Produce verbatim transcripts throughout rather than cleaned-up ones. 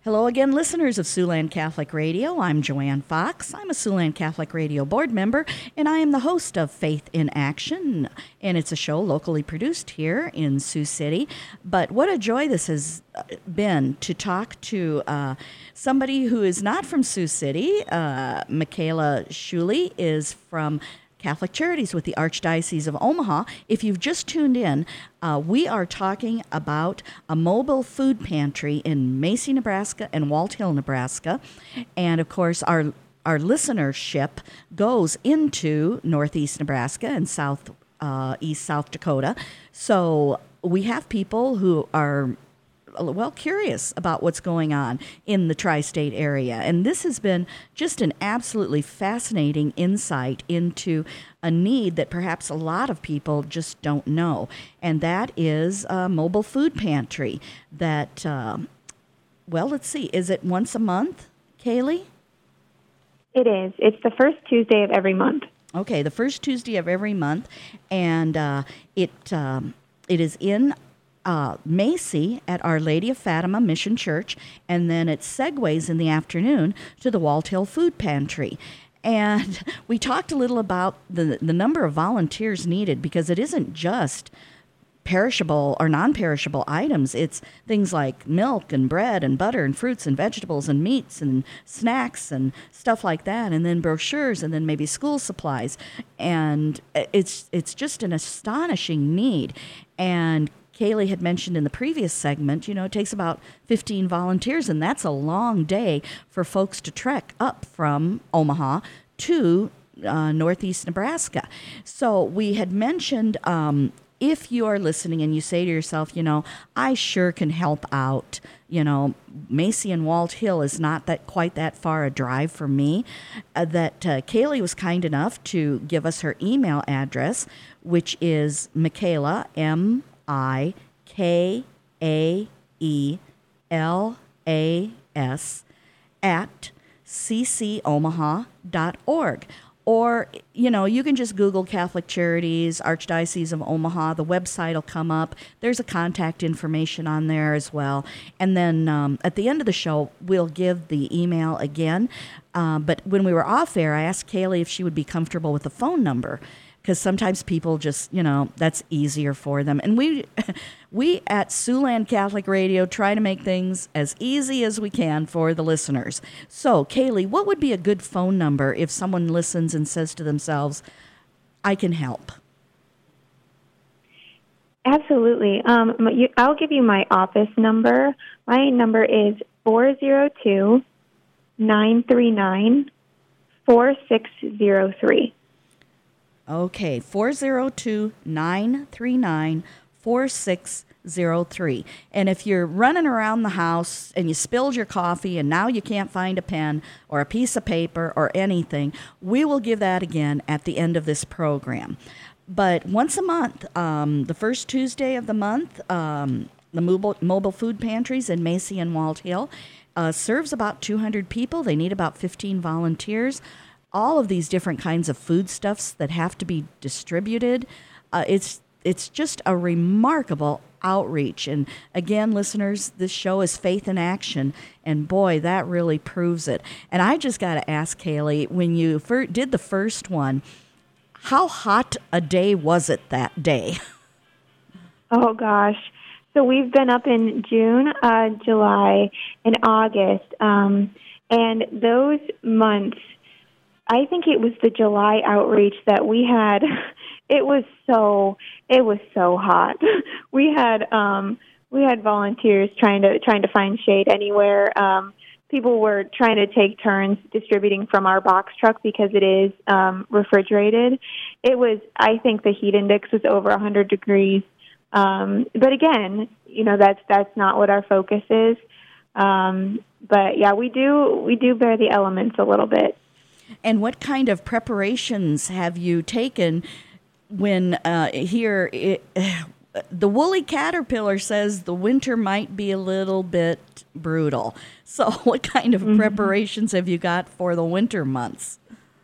Hello again, listeners of Siouxland Catholic Radio. I'm Joanne Fox. I'm a Siouxland Catholic Radio board member, and I am the host of Faith in Action. And it's a show locally produced here in Sioux City. But what a joy this has been to talk to uh, somebody who is not from Sioux City. Uh, Michaela Schule is from Catholic Charities with the Archdiocese of Omaha. If you've just tuned in, uh, we are talking about a mobile food pantry in Macy, Nebraska and Walt Hill, Nebraska. And of course, our our listenership goes into Northeast Nebraska and South uh, East South Dakota. So we have people who are well curious about what's going on in the tri-state area. And this has been just an absolutely fascinating insight into a need that perhaps a lot of people just don't know. And that is a mobile food pantry that, uh, well, let's see, is it once a month, Kaylee? It is. It's the first Tuesday of every month. Okay, the first Tuesday of every month. And uh, it um, it is in Uh, Macy at Our Lady of Fatima Mission Church, and then it segues in the afternoon to the Walt Hill Food Pantry. And we talked a little about the the number of volunteers needed, because it isn't just perishable or non-perishable items. It's things like milk and bread and butter and fruits and vegetables and meats and snacks and stuff like that, and then brochures, and then maybe school supplies. And it's it's just an astonishing need. And Kaylee had mentioned in the previous segment, you know, it takes about fifteen volunteers, and that's a long day for folks to trek up from Omaha to uh, Northeast Nebraska. So we had mentioned um, if you are listening and you say to yourself, you know, I sure can help out, you know, Macy and Walt Hill is not that quite that far a drive for me, uh, that uh, Kaylee was kind enough to give us her email address, which is Michaela, M I K A E L A S at c c omaha dot org. Or, you know, you can just Google Catholic Charities, Archdiocese of Omaha. The website will come up. There's a contact information on there as well. And then um, at the end of the show, we'll give the email again. Uh, but when we were off air, I asked Kaylee if she would be comfortable with the phone number, because sometimes people just, you know, that's easier for them. And we we at Siouxland Catholic Radio try to make things as easy as we can for the listeners. So, Kaylee, what would be a good phone number if someone listens and says to themselves, I can help? Absolutely. Um, you, I'll give you my office number. My number is four zero two, nine three nine, four six zero three. Okay, four zero two, nine three nine, four six zero three. And if you're running around the house and you spilled your coffee and now you can't find a pen or a piece of paper or anything, we will give that again at the end of this program. But once a month, um, the first Tuesday of the month, um, the mobile, mobile food pantries in Macy and Walt Hill uh, serves about two hundred people. They need about fifteen volunteers. All of these different kinds of foodstuffs that have to be distributed. Uh, it's it's just a remarkable outreach. And again, listeners, this show is Faith in Action, and boy, that really proves it. And I just got to ask, Kaylee, when you fir- did the first one, how hot a day was it that day? Oh, gosh. So we've been up in June, uh, July, and August. Um, and those months, I think it was the July outreach that we had. It was so it was so hot. We had um, we had volunteers trying to trying to find shade anywhere. Um, people were trying to take turns distributing from our box truck because it is um, refrigerated. It was I think the heat index was over one hundred degrees. Um, but again, you know that's that's not what our focus is. Um, but yeah, we do we do bear the elements a little bit. And what kind of preparations have you taken when uh, here it, the woolly caterpillar says the winter might be a little bit brutal? So what kind of mm-hmm. preparations have you got for the winter months?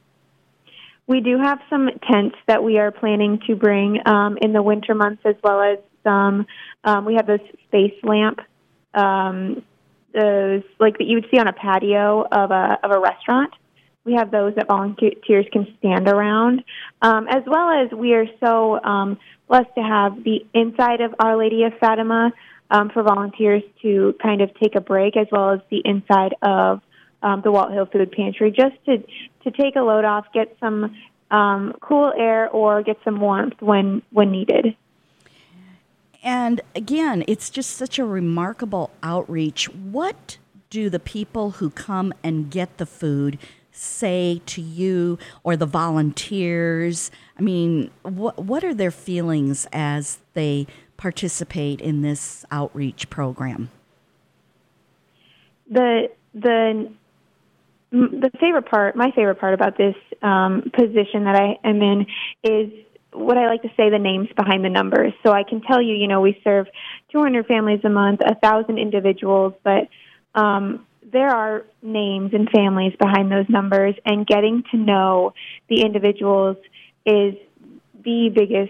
We do have some tents that we are planning to bring um, in the winter months, as well as some, um, we have this space lamp um those like that you would see on a patio of a of a restaurant. We have those that volunteers can stand around, um, as well as we are so um, blessed to have the inside of Our Lady of Fatima um, for volunteers to kind of take a break, as well as the inside of um, the Walt Hill Food Pantry, just to, to take a load off, get some um, cool air, or get some warmth when, when needed. And again, it's just such a remarkable outreach. What do the people who come and get the food say to you, or the volunteers? I mean, what what are their feelings as they participate in this outreach program? The the the favorite part, my favorite part about this um, position that I am in is what I like to say, the names behind the numbers. So I can tell you, you know, we serve two hundred families a month, one thousand individuals, but um, there are names and families behind those numbers, and getting to know the individuals is the biggest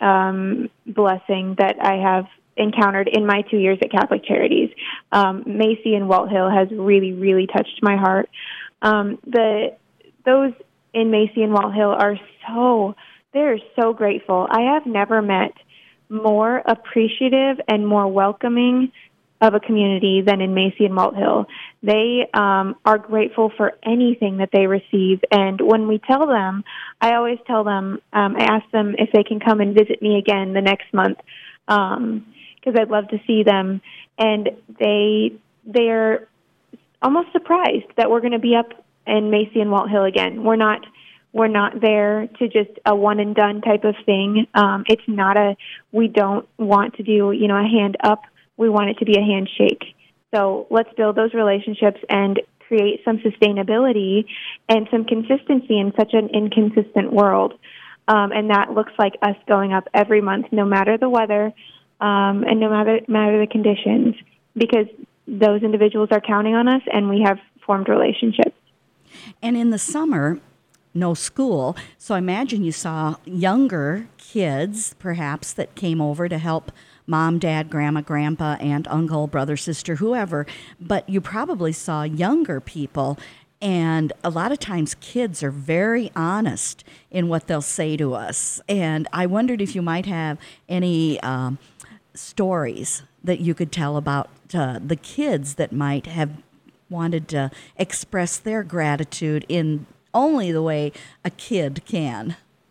um, blessing that I have encountered in my two years at Catholic Charities. Um, Macy and Walt Hill has really, really touched my heart. Um, the those in Macy and Walt Hill are so, they're so grateful. I have never met more appreciative and more welcoming of a community than in Macy and Walt Hill. They um, are grateful for anything that they receive. And when we tell them, I always tell them, um, I ask them if they can come and visit me again the next month, because um, I'd love to see them. And they, they're almost surprised that we're going to be up in Macy and Walt Hill again. We're not We're not there to just a one and done type of thing. Um, it's not a, we don't want to do, you know, a hand up. We want it to be a handshake. So let's build those relationships and create some sustainability and some consistency in such an inconsistent world. Um, and that looks like us going up every month, no matter the weather um, and no matter, matter the conditions, because those individuals are counting on us and we have formed relationships. And in the summer, no school, so I imagine you saw younger kids, perhaps, that came over to help mom, dad, grandma, grandpa, aunt, uncle, brother, sister, whoever, but you probably saw younger people, and a lot of times kids are very honest in what they'll say to us, and I wondered if you might have any um, stories that you could tell about uh, the kids that might have wanted to express their gratitude in only the way a kid can.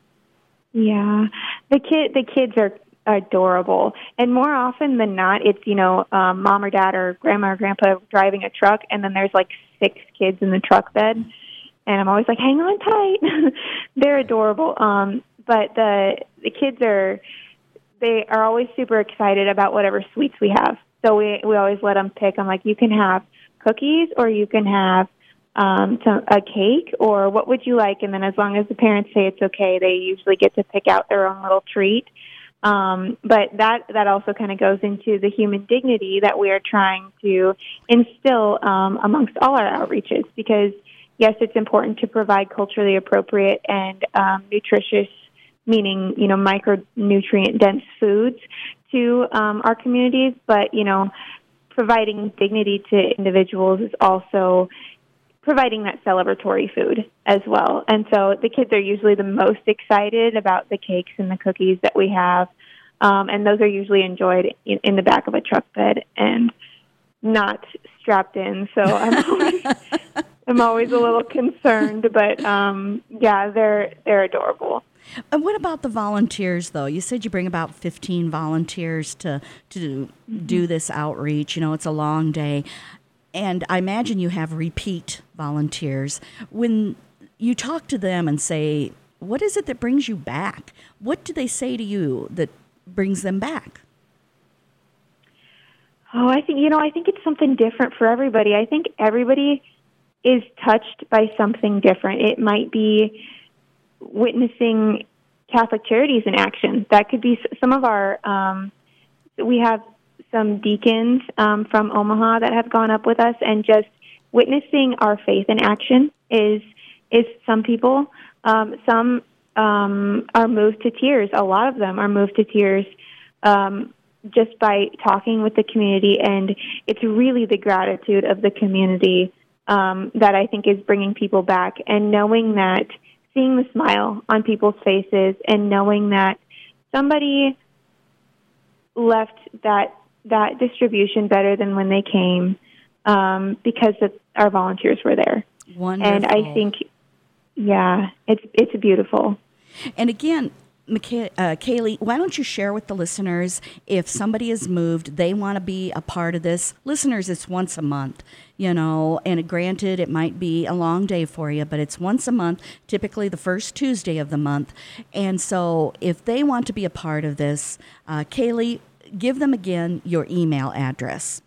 Yeah, the kid, the kids are adorable, and more often than not, it's you know um, mom or dad or grandma or grandpa driving a truck, and then there's like six kids in the truck bed, and I'm always like, hang on tight. They're adorable, um, but the the kids are they are always super excited about whatever sweets we have. So we we always let them pick. I'm like, you can have cookies or you can have um, some, a cake, or what would you like? And then as long as the parents say it's okay, they usually get to pick out their own little treat. Um, but that, that also kind of goes into the human dignity that we are trying to instill um, amongst all our outreaches, because, yes, it's important to provide culturally appropriate and um, nutritious, meaning, you know, micronutrient-dense foods to um, our communities, but, you know, providing dignity to individuals is also providing that celebratory food as well. And so the kids are usually the most excited about the cakes and the cookies that we have, um, and those are usually enjoyed in, in the back of a truck bed and not strapped in. So I'm always, I'm always a little concerned, but um, yeah, they're they're adorable. And what about the volunteers, though? You said you bring about fifteen volunteers to to mm-hmm. do this outreach. You know, it's a long day. And I imagine you have repeat volunteers. When you talk to them and say, what is it that brings you back? What do they say to you that brings them back? Oh, I think, you know, I think it's something different for everybody. I think everybody is touched by something different. It might be witnessing Catholic Charities in action. That could be some of our, um, we have some deacons um, from Omaha that have gone up with us, and just witnessing our faith in action is is some people. Um, some um, are moved to tears. A lot of them are moved to tears um, just by talking with the community, and it's really the gratitude of the community um, that I think is bringing people back, and knowing that, seeing the smile on people's faces, and knowing that somebody left that that distribution better than when they came, um, because of, our volunteers were there. Wonderful. And I think, yeah, it's it's beautiful. And again, McKay- uh, Kaylee, why don't you share with the listeners, if somebody is moved, they want to be a part of this. Listeners, it's once a month, you know, and granted, it might be a long day for you, but it's once a month, typically the first Tuesday of the month. And so if they want to be a part of this, uh, Kaylee, give them again your email address.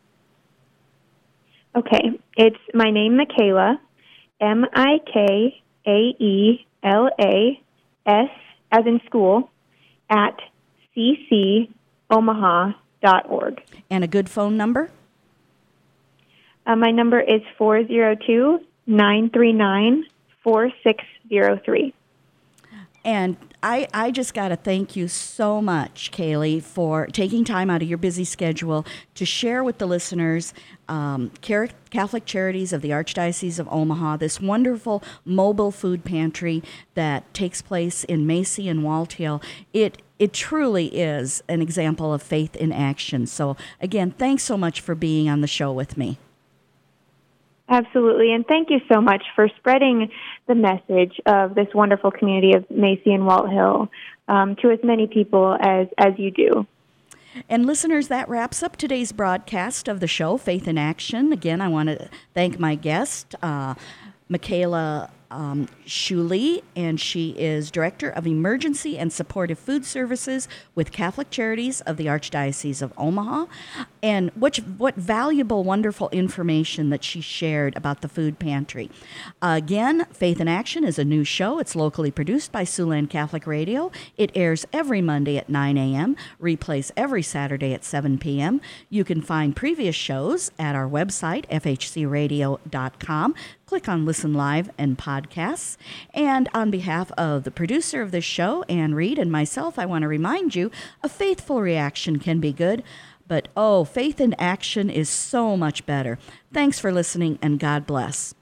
Okay, it's my name, Michaela, M I K A E L A S, as in school, at c c omaha dot org. And a good phone number? Uh, my number is four zero two, nine three nine, four six zero three. And I, I just got to thank you so much, Kaylee, for taking time out of your busy schedule to share with the listeners um, Catholic Charities of the Archdiocese of Omaha, this wonderful mobile food pantry that takes place in Macy and Walt Hill. It It truly is an example of faith in action. So, again, thanks so much for being on the show with me. Absolutely, and thank you so much for spreading the message of this wonderful community of Macy and Walt Hill um, to as many people as, as you do. And listeners, that wraps up today's broadcast of the show, Faith in Action. Again, I want to thank my guest, uh, Michaela um, Shuley, and she is Director of Emergency and Supportive Food Services with Catholic Charities of the Archdiocese of Omaha. And what, what valuable, wonderful information that she shared about the food pantry. Uh, again, Faith in Action is a new show. It's locally produced by Siouxland Catholic Radio. It airs every Monday at nine a.m., replays every Saturday at seven p.m. You can find previous shows at our website, f h c radio dot com. Click on Listen Live and Podcasts. And on behalf of the producer of this show, Ann Reed, and myself, I want to remind you, a faithful reaction can be good, but oh, faith in action is so much better. Thanks for listening, and God bless.